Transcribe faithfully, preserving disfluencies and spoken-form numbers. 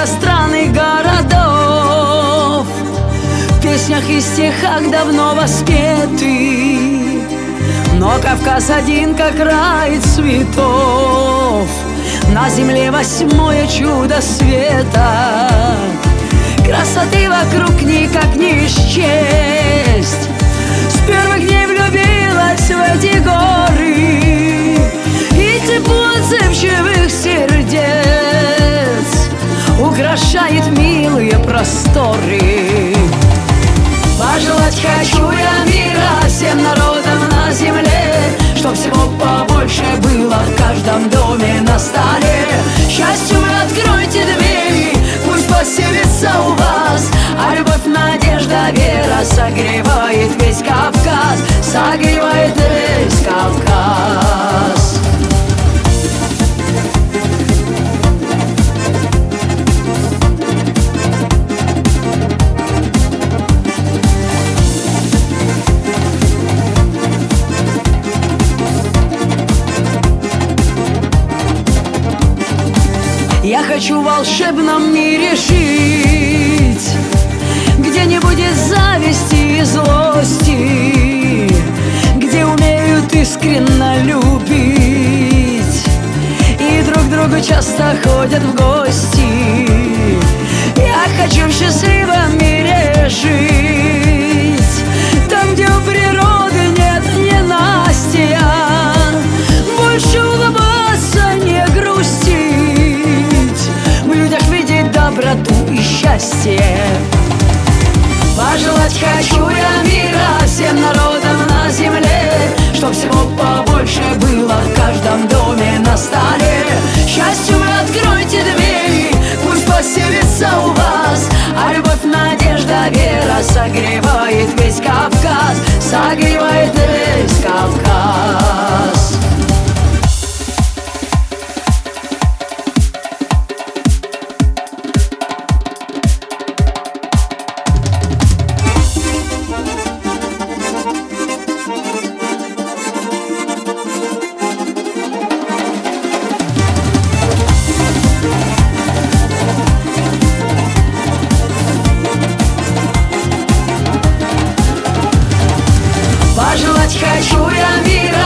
много стран и городов, в песнях и стихах давно воспеты, но Кавказ один, как рай цветов. На земле восьмое чудо света, красоты вокруг никак не счесть. С первых дней влюбилась в эти горы, и тепло отзывчивых сердец украшает милые просторы. Пожелать хочу я мира всем народам на земле, чтоб всего побольше было в каждом доме на столе. Счастью вы откройте двери, пусть поселится у вас, а любовь, надежда, вера согревает весь Кавказ, согревает весь Кавказ. Я хочу в волшебном мире жить, где не будет зависти и злости, где умеют искренне любить и друг другу часто ходят в гости. Я хочу в счастливом мире жить, там, где у природы нет ненастья, больше улыбаться, не грустить, в людях видеть доброту и счастье. Пожелать хочу я мира всем народам на земле, чтоб всего побольше было в каждом доме на столе. Счастью вы откройте двери, пусть поселится у вас, а любовь, надежда, вера согревает весь Кавказ, согревает весь Кавказ. Пожелать хочу я мира